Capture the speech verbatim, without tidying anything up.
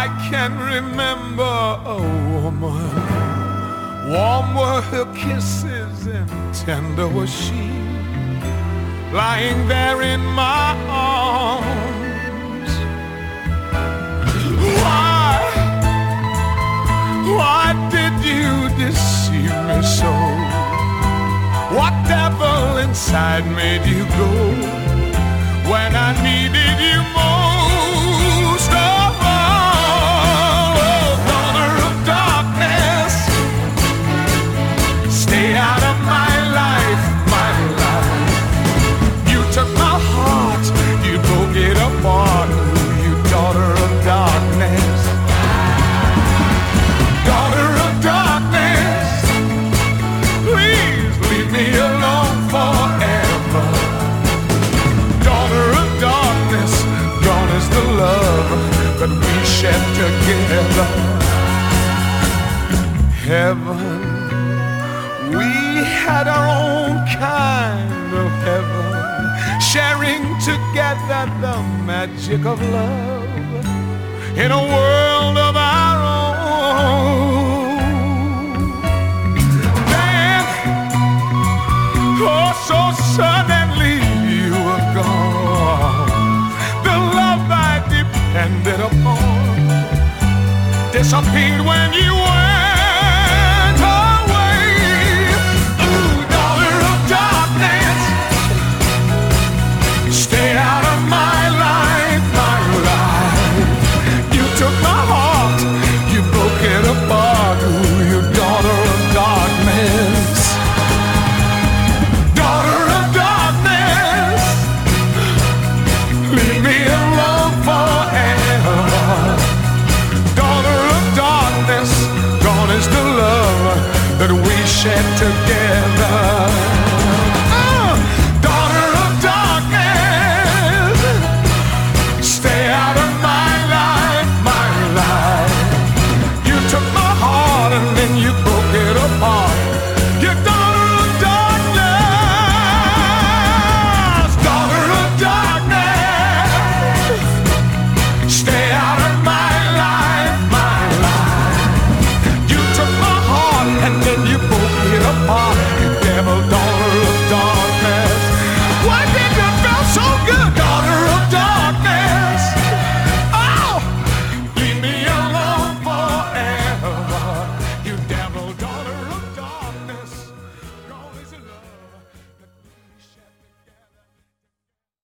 I can remember a woman. Warm were her kisses and tender was she, lying there in my arms. Why, why did you deceive me so? What devil inside made you go when I needed you most of all? Oh, daughter of darkness, stay out of my life, my life. You took my heart, you broke it apart. You daughter of darkness, daughter of darkness, please leave me alone forever. Daughter of darkness, gone is the love that we shared together. Heaven, we had our own kind of heaven, sharing together the magic of love in a world of our own. Then, oh, so suddenly you were gone. The love I depended upon disappeared when you went.